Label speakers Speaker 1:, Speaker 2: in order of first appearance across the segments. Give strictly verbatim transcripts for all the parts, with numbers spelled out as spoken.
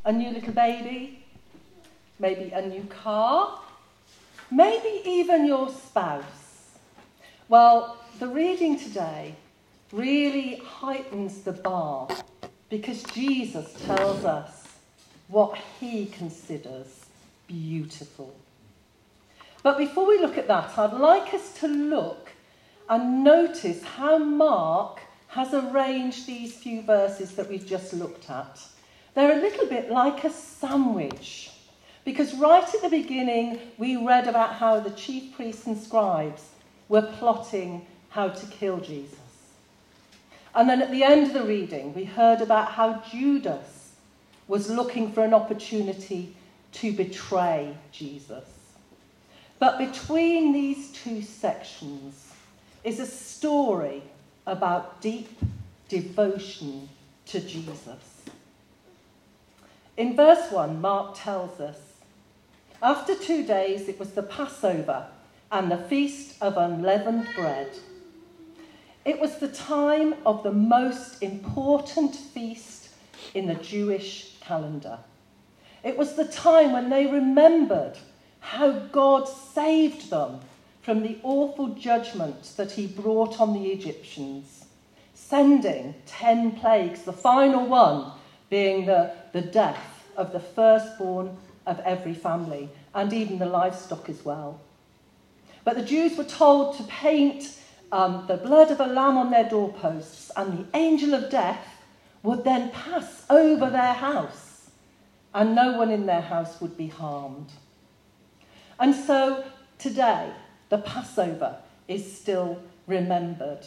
Speaker 1: A new little baby? Maybe a new car? Maybe even your spouse? Well, the reading today really heightens the bar because Jesus tells us what he considers beautiful. But before we look at that, I'd like us to look and notice how Mark has arranged these few verses that we've just looked at. They're a little bit like a sandwich, because right at the beginning we read about how the chief priests and scribes were plotting how to kill Jesus. And then at the end of the reading we heard about how Judas was looking for an opportunity to betray Jesus. But between these two sections is a story about deep devotion to Jesus. In verse one, Mark tells us, after two days it was the Passover and the Feast of Unleavened Bread. It was the time of the most important feast in the Jewish calendar. It was the time when they remembered how God saved them from the awful judgment that he brought on the Egyptians, sending ten plagues, the final one being the, the death of the firstborn of every family, and even the livestock as well. But the Jews were told to paint um, the blood of a lamb on their doorposts, and the angel of death would then pass over their house, and no one in their house would be harmed. And so today, the Passover is still remembered.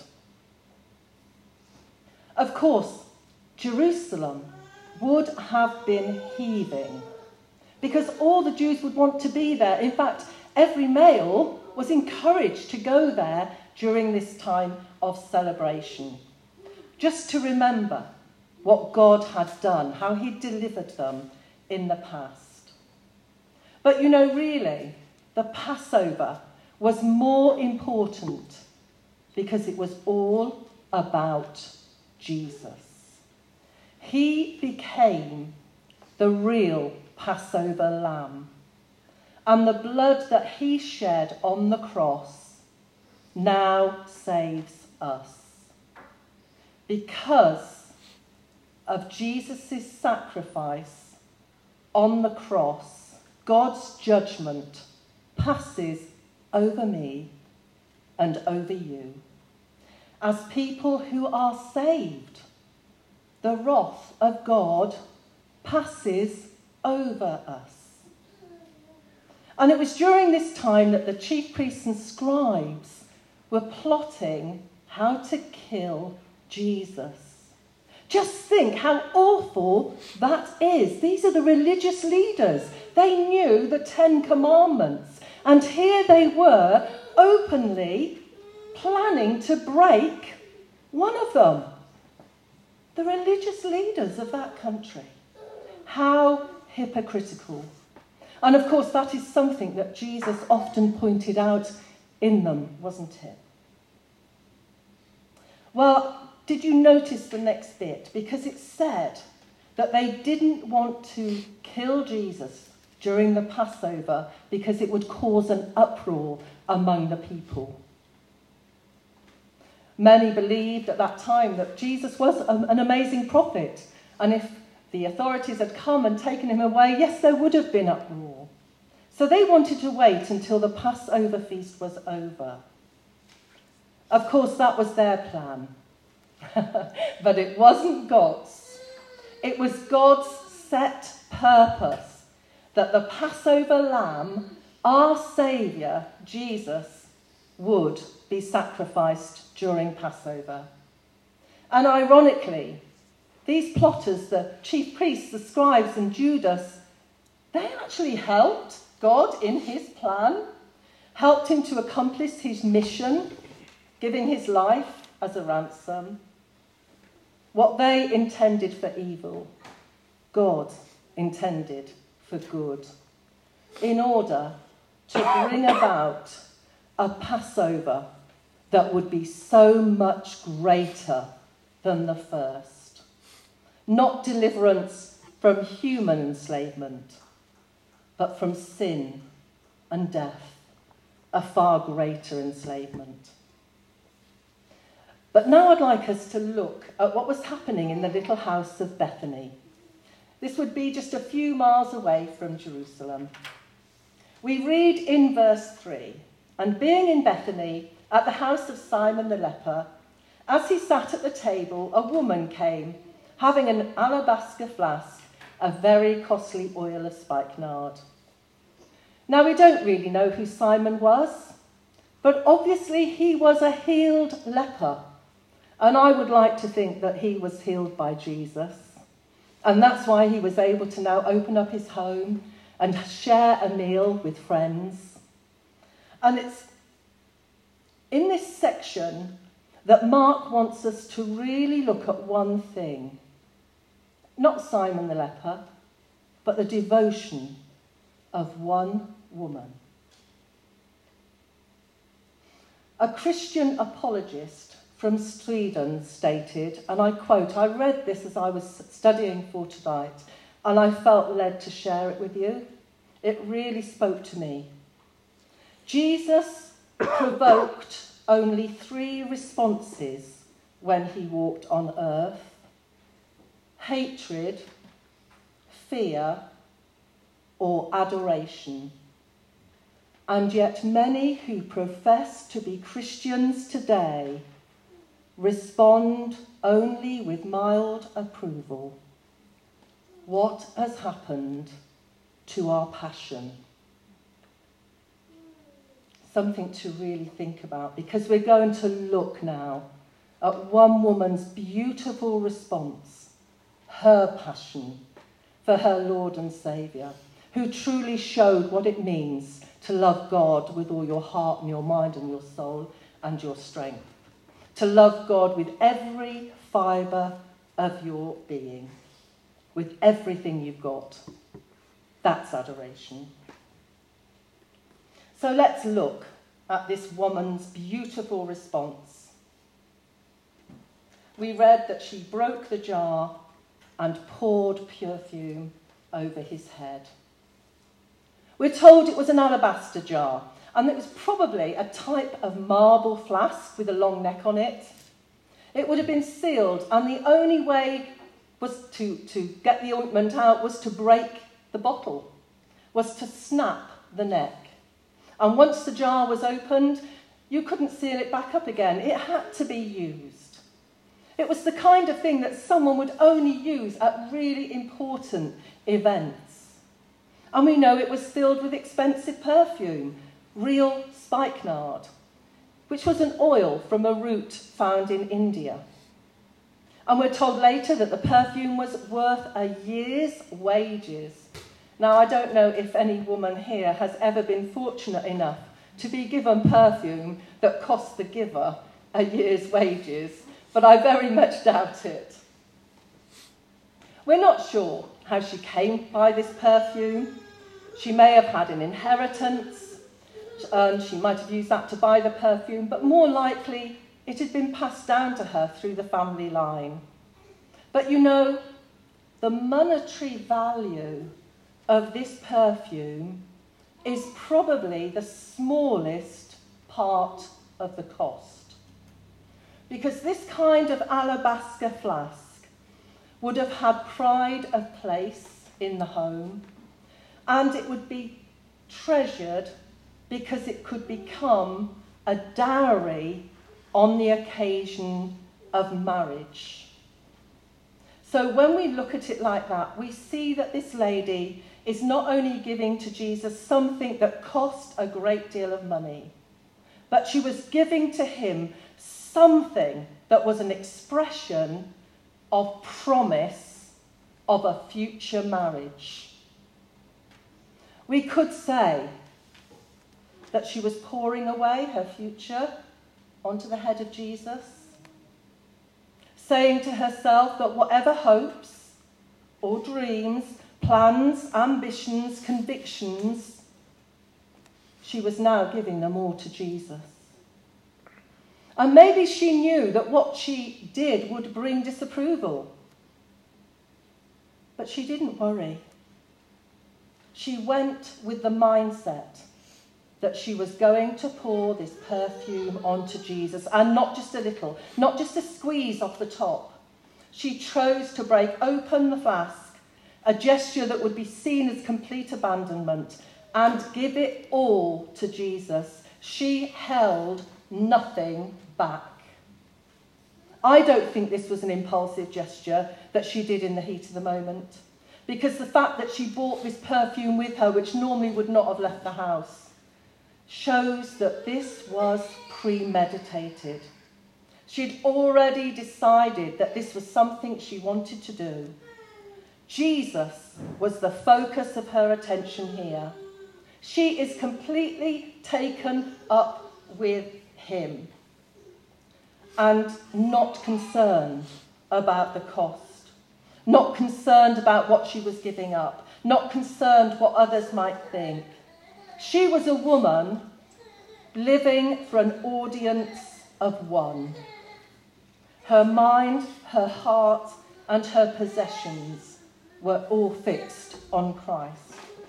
Speaker 1: Of course, Jerusalem would have been heaving because all the Jews would want to be there. In fact, every male was encouraged to go there during this time of celebration, just to remember what God had done, how he delivered them in the past. But you know, really, the Passover was more important because it was all about Jesus. He became the real Passover lamb, and the blood that he shed on the cross now saves us. Because of Jesus' sacrifice on the cross, God's judgment passes over me and over you. As people who are saved, the wrath of God passes over us. And it was during this time that the chief priests and scribes were plotting how to kill Jesus. Just think how awful that is. These are the religious leaders. They knew the Ten Commandments. And here they were openly planning to break one of them. The religious leaders of that country. How hypocritical. And of course, that is something that Jesus often pointed out in them, wasn't it? Well, did you notice the next bit? Because it said that they didn't want to kill Jesus during the Passover because it would cause an uproar among the people. Many believed at that time that Jesus was an amazing prophet, and if the authorities had come and taken him away, yes, there would have been uproar. So they wanted to wait until the Passover feast was over. Of course, that was their plan. But it wasn't God's. It was God's set purpose that the Passover lamb, our Saviour, Jesus, would be sacrificed during Passover. And ironically, these plotters, the chief priests, the scribes and Judas, they actually helped God in his plan, helped him to accomplish his mission, giving his life as a ransom. What they intended for evil, God intended for good, in order to bring about a Passover that would be so much greater than the first. Not deliverance from human enslavement, but from sin and death, a far greater enslavement. But now I'd like us to look at what was happening in the little house of Bethany. This would be just a few miles away from Jerusalem. We read in verse three, "And being in Bethany, at the house of Simon the leper, as he sat at the table, a woman came, having an alabaster flask of very costly oil of spikenard." Now, we don't really know who Simon was, but obviously he was a healed leper. And I would like to think that he was healed by Jesus. And that's why he was able to now open up his home and share a meal with friends. And it's in this section that Mark wants us to really look at one thing. Not Simon the leper, but the devotion of one woman. A Christian apologist from Sweden stated, and I quote, I read this as I was studying for tonight, and I felt led to share it with you. It really spoke to me. Jesus provoked only three responses when he walked on earth: hatred, fear, or adoration. And yet many who profess to be Christians today respond only with mild approval. What has happened to our passion? Something to really think about, because we're going to look now at one woman's beautiful response, her passion for her Lord and Saviour, who truly showed what it means to love God with all your heart and your mind and your soul and your strength. To love God with every fibre of your being, with everything you've got. That's adoration. So let's look at this woman's beautiful response. We read that she broke the jar and poured perfume over his head. We're told it was an alabaster jar, and it was probably a type of marble flask with a long neck on it. It would have been sealed, and the only way was to, to get the ointment out was to break the bottle, was to snap the neck. And once the jar was opened, you couldn't seal it back up again. It had to be used. It was the kind of thing that someone would only use at really important events. And we know it was filled with expensive perfume, real spikenard, which was an oil from a root found in India. And we're told later that the perfume was worth a year's wages. Now, I don't know if any woman here has ever been fortunate enough to be given perfume that cost the giver a year's wages, but I very much doubt it. We're not sure how she came by this perfume. She may have had an inheritance, and she might have used that to buy the perfume, but more likely it had been passed down to her through the family line. But you know, the monetary value of this perfume is probably the smallest part of the cost. Because this kind of alabaster flask would have had pride of place in the home, and it would be treasured because it could become a dowry on the occasion of marriage. So when we look at it like that, we see that this lady is not only giving to Jesus something that cost a great deal of money, but she was giving to him something that was an expression of promise of a future marriage. We could say that she was pouring away her future onto the head of Jesus, saying to herself that whatever hopes or dreams, plans, ambitions, convictions, she was now giving them all to Jesus. And maybe she knew that what she did would bring disapproval. But she didn't worry. She went with the mindset that she was going to pour this perfume onto Jesus, and not just a little, not just a squeeze off the top. She chose to break open the flask, a gesture that would be seen as complete abandonment, and give it all to Jesus. She held nothing back. I don't think this was an impulsive gesture that she did in the heat of the moment, because the fact that she brought this perfume with her, which normally would not have left the house, shows that this was premeditated. She'd already decided that this was something she wanted to do. Jesus was the focus of her attention here. She is completely taken up with him and not concerned about the cost, not concerned about what she was giving up, not concerned what others might think. She was a woman living for an audience of one. Her mind, her heart, and her possessions were all fixed on Christ.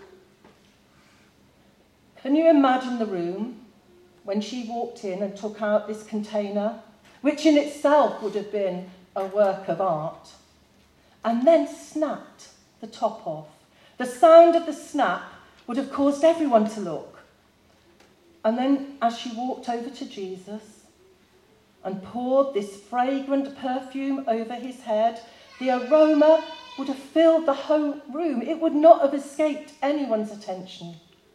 Speaker 1: Can you imagine the room when she walked in and took out this container, which in itself would have been a work of art, and then snapped the top off? The sound of the snap would have caused everyone to look. And then as she walked over to Jesus and poured this fragrant perfume over his head, the aroma would have filled the whole room. It would not have escaped anyone's attention.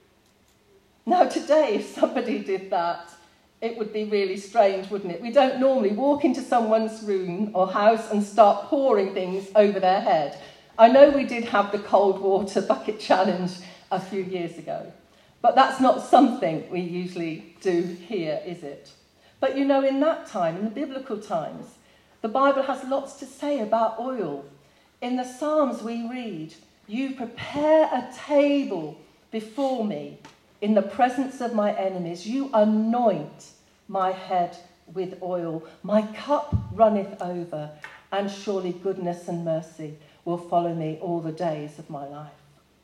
Speaker 1: Now today, if somebody did that, it would be really strange, wouldn't it? We don't normally walk into someone's room or house and start pouring things over their head. I know we did have the cold water bucket challenge a few years ago, but that's not something we usually do here, is it? But you know, in that time, in the biblical times, the Bible has lots to say about oil. In the Psalms we read, "You prepare a table before me in the presence of my enemies. You anoint my head with oil. My cup runneth over, and surely goodness and mercy will follow me all the days of my life."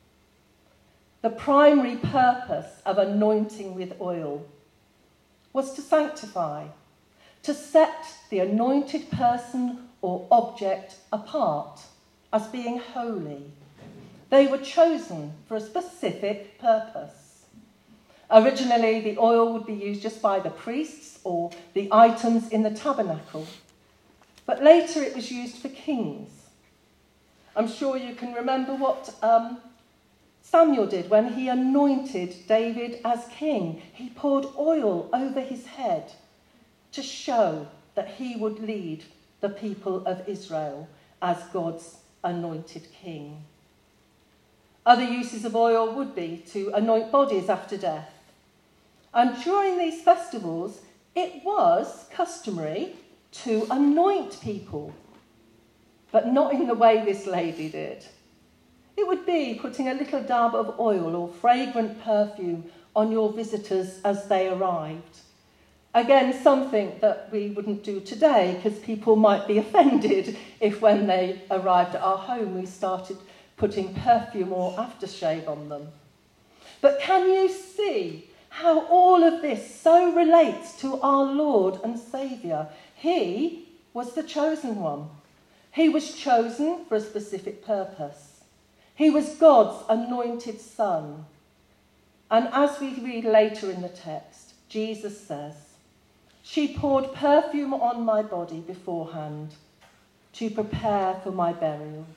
Speaker 1: The primary purpose of anointing with oil was to sanctify, to set the anointed person or object apart as being holy. They were chosen for a specific purpose. Originally, the oil would be used just by the priests or the items in the tabernacle, but later it was used for kings. I'm sure you can remember what um, Samuel did when he anointed David as king. He poured oil over his head to show that he would lead the people of Israel as God's anointed king. Other uses of oil would be to anoint bodies after death. And during these festivals, it was customary to anoint people, but not in the way this lady did. It would be putting a little dab of oil or fragrant perfume on your visitors as they arrived. Again, something that we wouldn't do today, because people might be offended if when they arrived at our home we started putting perfume or aftershave on them. But can you see how all of this so relates to our Lord and Saviour? He was the chosen one. He was chosen for a specific purpose. He was God's anointed son. And as we read later in the text, Jesus says, "She poured perfume on my body beforehand to prepare for my burial."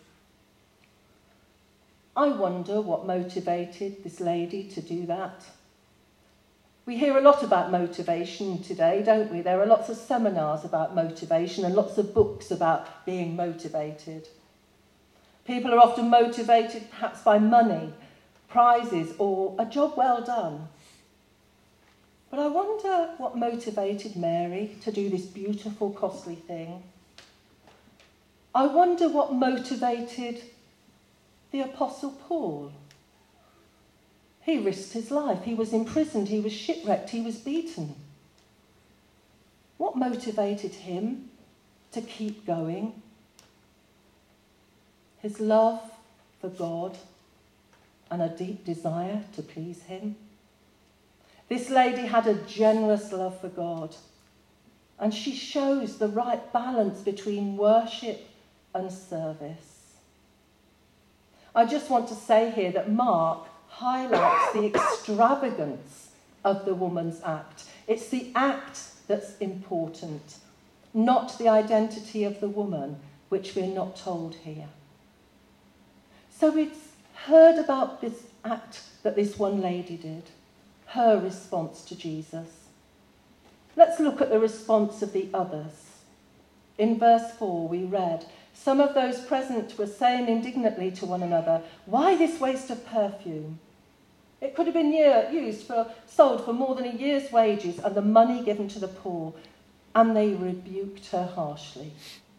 Speaker 1: I wonder what motivated this lady to do that. We hear a lot about motivation today, don't we? There are lots of seminars about motivation and lots of books about being motivated. People are often motivated perhaps by money, prizes, or a job well done. But I wonder what motivated Mary to do this beautiful, costly thing. I wonder what motivated the Apostle Paul. He risked his life. He was imprisoned. He was shipwrecked. He was beaten. What motivated him to keep going? His love for God and a deep desire to please him. This lady had a generous love for God, and she shows the right balance between worship and service. I just want to say here that Mark highlights the extravagance of the woman's act. It's the act that's important, not the identity of the woman, which we're not told here. So we've heard about this act that this one lady did, her response to Jesus. Let's look at the response of the others. In verse four we read, "Some of those present were saying indignantly to one another, 'Why this waste of perfume? It could have been year, used for, sold for more than a year's wages and the money given to the poor.' And they rebuked her harshly."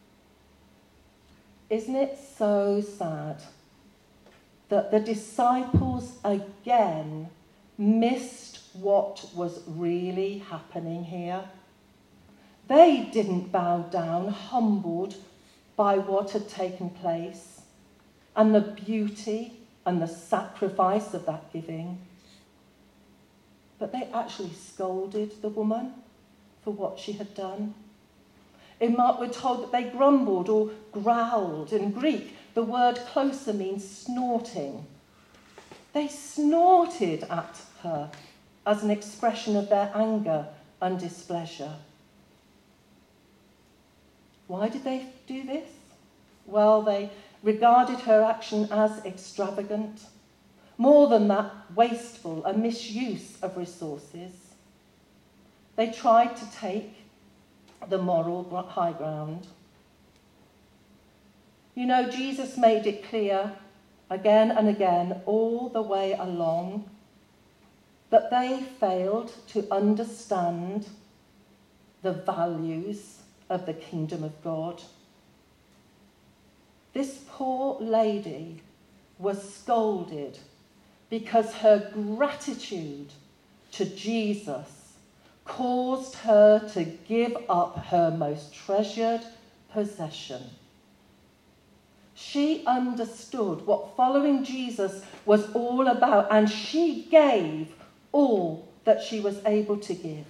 Speaker 1: Isn't it so sad that the disciples again missed what was really happening here? They didn't bow down, humbled by what had taken place and the beauty and the sacrifice of that giving. But they actually scolded the woman for what she had done. In Mark, we're told that they grumbled or growled. In Greek, the word closer means snorting. They snorted at her as an expression of their anger and displeasure. Why did they do this? Well, they regarded her action as extravagant. More than that, wasteful, a misuse of resources. They tried to take the moral high ground. You know, Jesus made it clear again and again, all the way along, that they failed to understand the values of the kingdom of God. This poor lady was scolded because her gratitude to Jesus caused her to give up her most treasured possession. She understood what following Jesus was all about, and she gave all that she was able to give.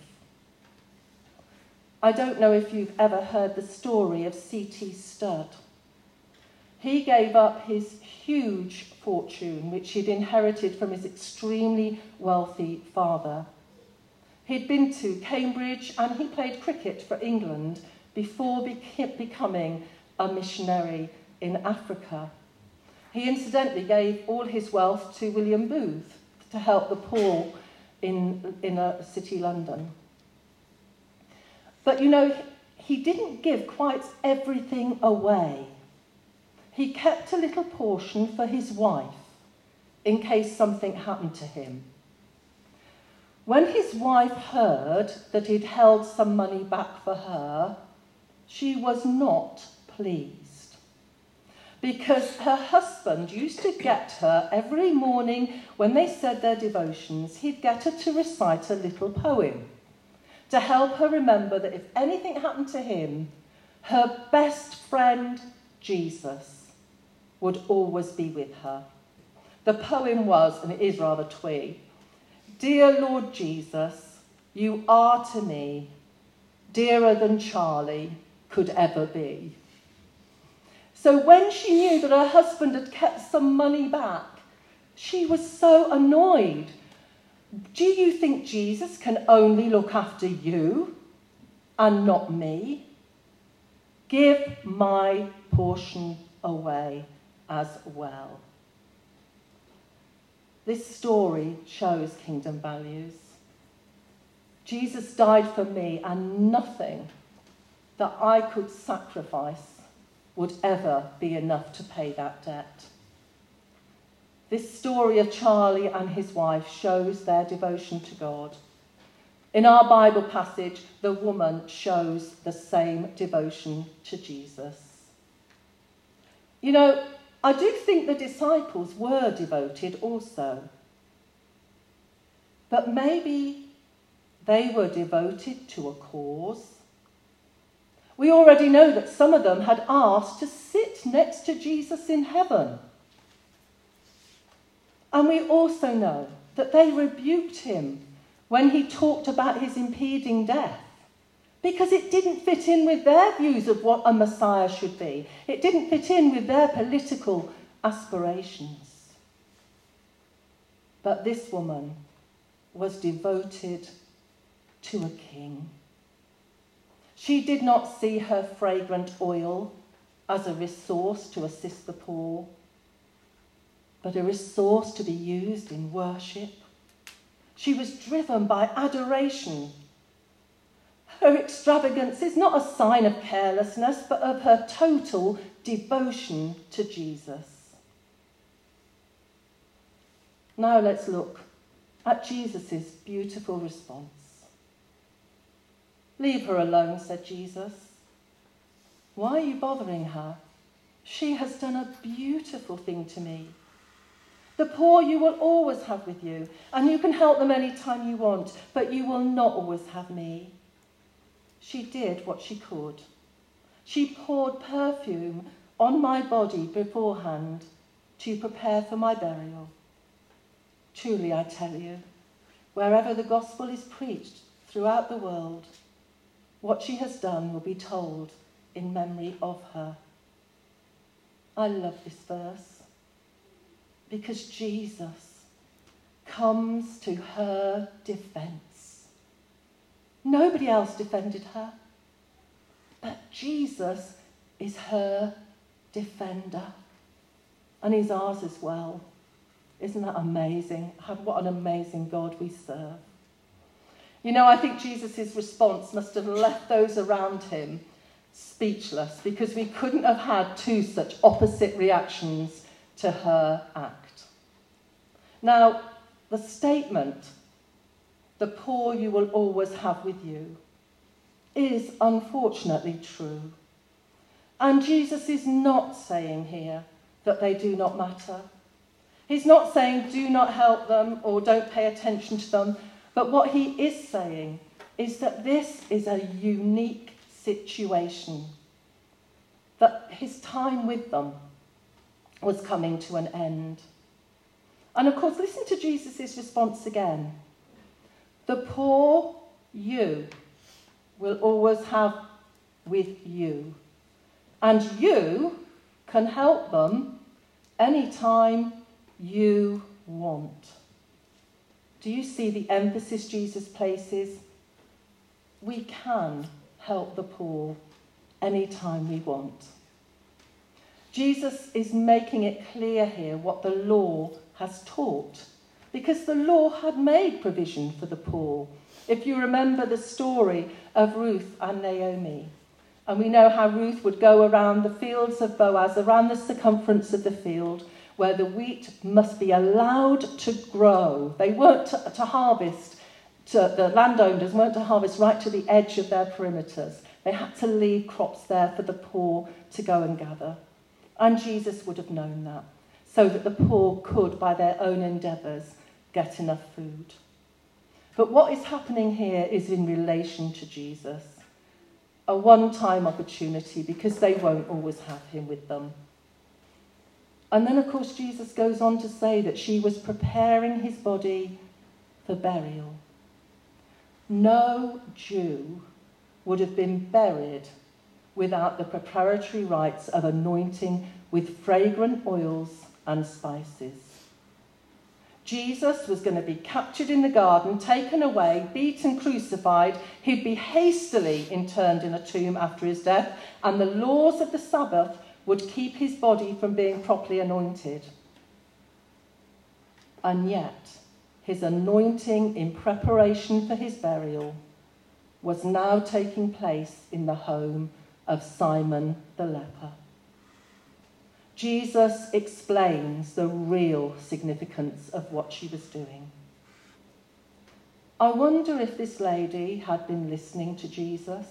Speaker 1: I don't know if you've ever heard the story of C T Studd. He gave up his huge fortune, which he'd inherited from his extremely wealthy father. He'd been to Cambridge and he played cricket for England before beca- becoming a missionary in Africa. He incidentally gave all his wealth to William Booth to help the poor in inner city London. But you know, he didn't give quite everything away. He kept a little portion for his wife in case something happened to him. When his wife heard that he'd held some money back for her, she was not pleased, because her husband used to get her every morning when they said their devotions, he'd get her to recite a little poem to help her remember that if anything happened to him, her best friend, Jesus, would always be with her. The poem was, and it is rather twee, "Dear Lord Jesus, you are to me dearer than Charlie could ever be." So when she knew that her husband had kept some money back, she was so annoyed. Do you think Jesus can only look after you and not me? Give my portion away as well. This story shows kingdom values. Jesus died for me, and nothing that I could sacrifice would ever be enough to pay that debt. This story of Charlie and his wife shows their devotion to God. In our Bible passage, the woman shows the same devotion to Jesus. You know, I do think the disciples were devoted also. But maybe they were devoted to a cause. We already know that some of them had asked to sit next to Jesus in heaven. And we also know that they rebuked him when he talked about his impending death, because it didn't fit in with their views of what a Messiah should be. It didn't fit in with their political aspirations. But this woman was devoted to a king. She did not see her fragrant oil as a resource to assist the poor, but a resource to be used in worship. She was driven by adoration. Her extravagance is not a sign of carelessness, but of her total devotion to Jesus. Now let's look at Jesus' beautiful response. "Leave her alone," said Jesus. "Why are you bothering her? She has done a beautiful thing to me. The poor you will always have with you, and you can help them any time you want, but you will not always have me." She did what she could. She poured perfume on my body beforehand to prepare for my burial. Truly, I tell you, wherever the gospel is preached throughout the world, what she has done will be told in memory of her. I love this verse because Jesus comes to her defense. Nobody else defended her, but Jesus is her defender, and he's ours as well. Isn't that amazing? What an amazing God we serve. You know, I think Jesus' response must have left those around him speechless, because we couldn't have had two such opposite reactions to her act. Now, the statement, "The poor you will always have with you," is unfortunately true. And Jesus is not saying here that they do not matter. He's not saying do not help them or don't pay attention to them. But what he is saying is that this is a unique situation, that his time with them was coming to an end. And of course, listen to Jesus' response again. "The poor you will always have with you, and you can help them anytime you want." Do you see the emphasis Jesus places? We can help the poor anytime we want. Jesus is making it clear here what the law has taught, because the law had made provision for the poor. If you remember the story of Ruth and Naomi, and we know how Ruth would go around the fields of Boaz, around the circumference of the field, where the wheat must be allowed to grow. They weren't to, to harvest, to, the landowners weren't to harvest right to the edge of their perimeters. They had to leave crops there for the poor to go and gather. And Jesus would have known that, so that the poor could, by their own endeavours, get enough food. But what is happening here is in relation to Jesus, a one-time opportunity, because they won't always have him with them. And then, of course, Jesus goes on to say that she was preparing his body for burial. No Jew would have been buried without the preparatory rites of anointing with fragrant oils and spices. Jesus was going to be captured in the garden, taken away, beaten, crucified. He'd be hastily interned in a tomb after his death, and the laws of the Sabbath would keep his body from being properly anointed. And yet, his anointing in preparation for his burial was now taking place in the home of Simon the leper. Jesus explains the real significance of what she was doing. I wonder if this lady had been listening to Jesus,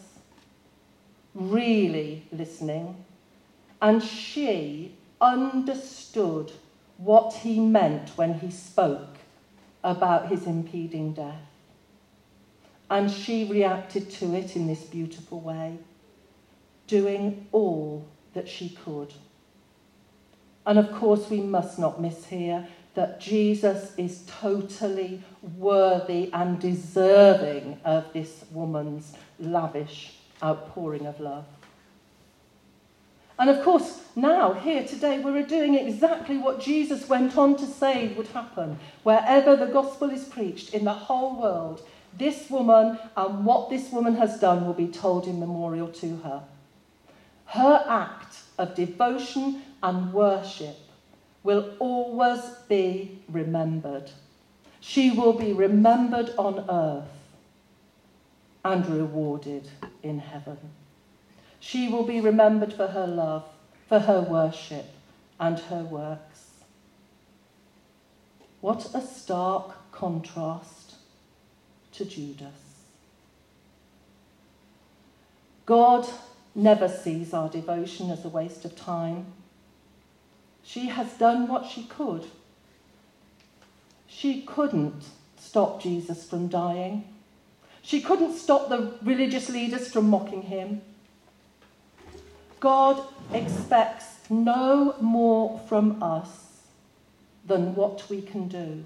Speaker 1: really listening, and she understood what he meant when he spoke about his impending death. And she reacted to it in this beautiful way, doing all that she could. And of course, we must not miss here that Jesus is totally worthy and deserving of this woman's lavish outpouring of love. And of course, now, here today, we're doing exactly what Jesus went on to say would happen. Wherever the gospel is preached in the whole world, this woman and what this woman has done will be told in memorial to her. Her act of devotion and worship will always be remembered. She will be remembered on earth and rewarded in heaven. She will be remembered for her love, for her worship, and her works. What a stark contrast to Judas. God never sees our devotion as a waste of time. She has done what she could. She couldn't stop Jesus from dying. She couldn't stop the religious leaders from mocking him. God expects no more from us than what we can do.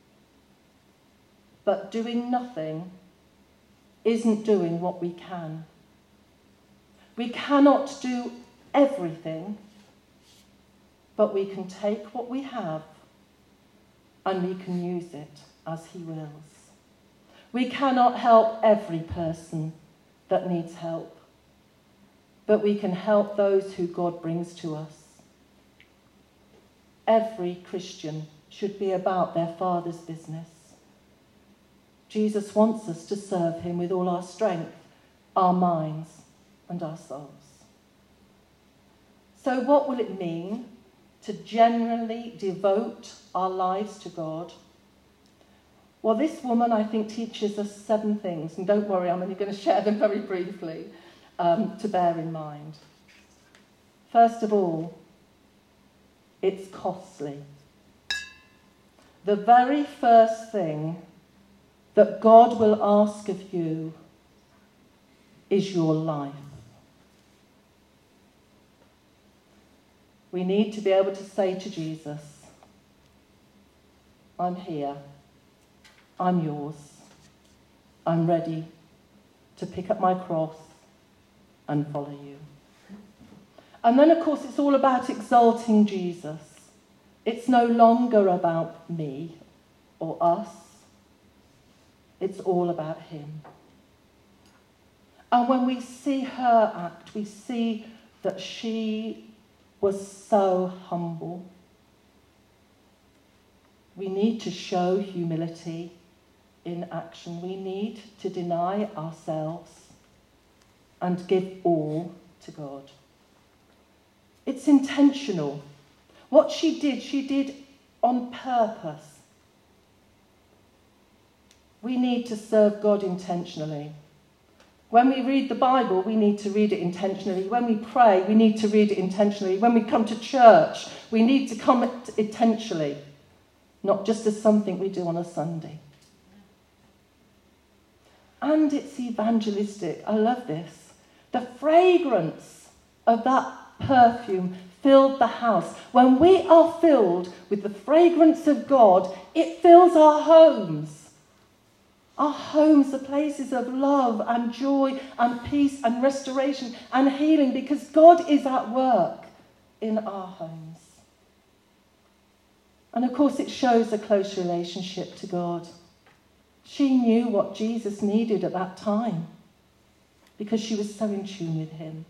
Speaker 1: But doing nothing isn't doing what we can. We cannot do everything, but we can take what we have and we can use it as he wills. We cannot help every person that needs help, but we can help those who God brings to us. Every Christian should be about their Father's business. Jesus wants us to serve him with all our strength, our minds, and our souls. So what will it mean to genuinely devote our lives to God? Well, this woman, I think, teaches us seven things, and don't worry, I'm only going to share them very briefly. Um, to bear in mind. First of all, it's costly. The very first thing that God will ask of you is your life. We need to be able to say to Jesus, I'm here, I'm yours, I'm ready to pick up my cross and follow you. And then, of course, it's all about exalting Jesus. It's no longer about me or us. It's all about him. And when we see her act, we see that she was so humble. We need to show humility in action. We need to deny ourselves and give all to God. It's intentional. What she did, she did on purpose. We need to serve God intentionally. When we read the Bible, we need to read it intentionally. When we pray, we need to read it intentionally. When we come to church, we need to come intentionally, not just as something we do on a Sunday. And it's evangelistic. I love this. The fragrance of that perfume filled the house. When we are filled with the fragrance of God, it fills our homes. Our homes are places of love and joy and peace and restoration and healing because God is at work in our homes. And of course, it shows a close relationship to God. She knew what Jesus needed at that time, because she was so in tune with him.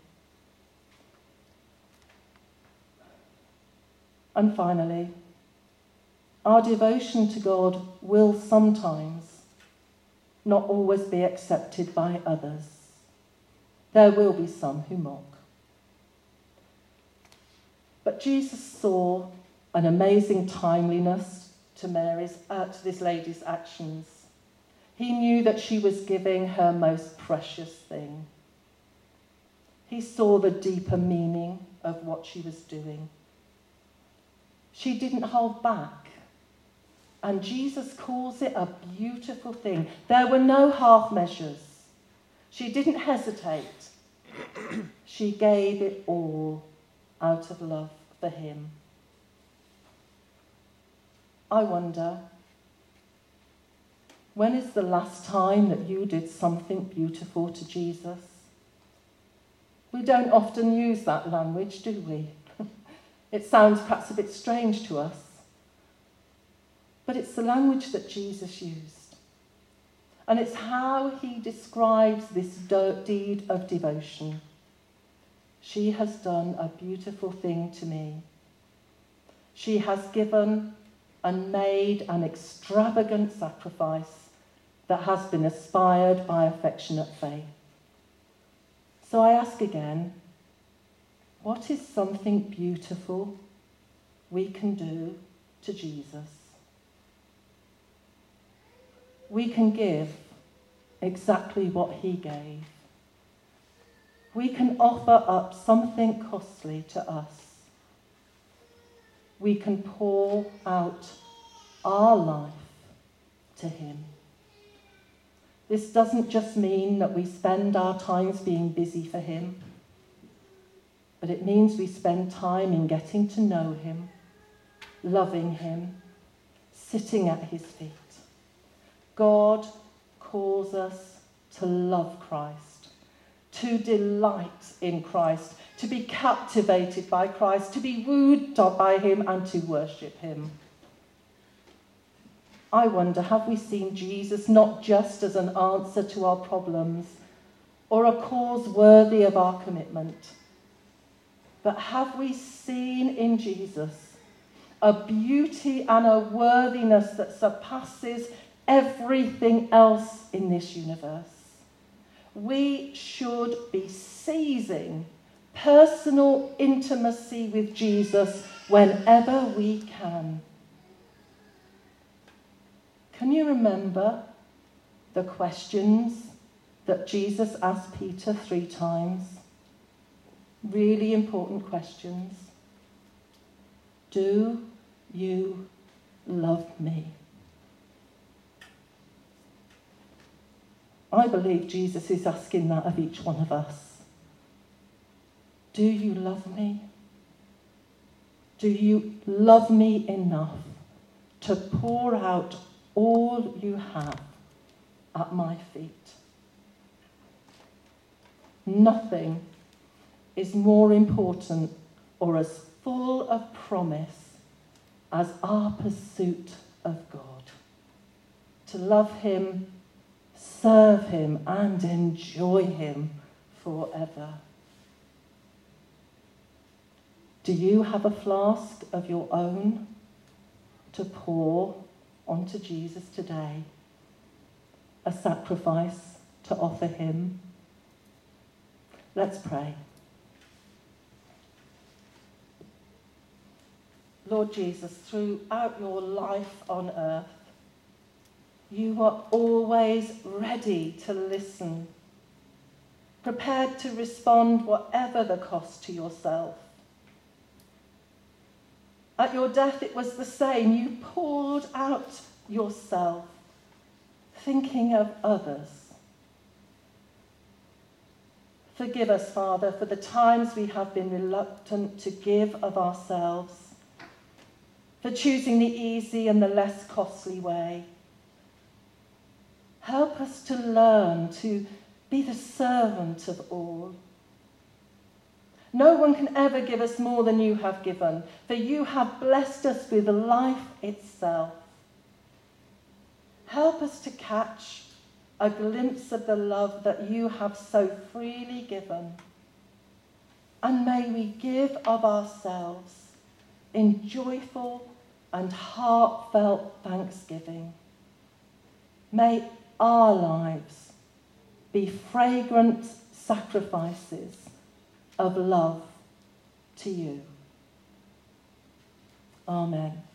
Speaker 1: And finally, our devotion to God will sometimes not always be accepted by others. There will be some who mock. But Jesus saw an amazing timeliness to Mary's, uh, to this lady's actions. He knew that she was giving her most precious thing. He saw the deeper meaning of what she was doing. She didn't hold back. And Jesus calls it a beautiful thing. There were no half measures. She didn't hesitate. She gave it all out of love for him. I wonder, when is the last time that you did something beautiful to Jesus? We don't often use that language, do we? It sounds perhaps a bit strange to us. But it's the language that Jesus used. And it's how he describes this do- deed of devotion. She has done a beautiful thing to me. She has given and made an extravagant sacrifice that has been inspired by affectionate faith. So I ask again, what is something beautiful we can do to Jesus? We can give exactly what he gave. We can offer up something costly to us. We can pour out our life to him. This doesn't just mean that we spend our times being busy for him, but it means we spend time in getting to know him, loving him, sitting at his feet. God calls us to love Christ, to delight in Christ, to be captivated by Christ, to be wooed by him and to worship him. I wonder, have we seen Jesus not just as an answer to our problems or a cause worthy of our commitment, but have we seen in Jesus a beauty and a worthiness that surpasses everything else in this universe? We should be seizing personal intimacy with Jesus whenever we can. Can you remember the questions that Jesus asked Peter three times? Really important questions. Do you love me? I believe Jesus is asking that of each one of us. Do you love me? Do you love me enough to pour out all you have at my feet? Nothing is more important or as full of promise as our pursuit of God. To love him, serve him, and enjoy him forever. Do you have a flask of your own to pour onto Jesus today? A sacrifice to offer him? Let's pray. Lord Jesus, throughout your life on earth, you were always ready to listen, prepared to respond whatever the cost to yourself. At your death it was the same. You poured out yourself, thinking of others. Forgive us, Father, for the times we have been reluctant to give of ourselves, for choosing the easy and the less costly way. Help us to learn to be the servant of all. No one can ever give us more than you have given, for you have blessed us with life itself. Help us to catch a glimpse of the love that you have so freely given. And may we give of ourselves in joyful and heartfelt thanksgiving. May our lives be fragrant sacrifices of love to you. Amen.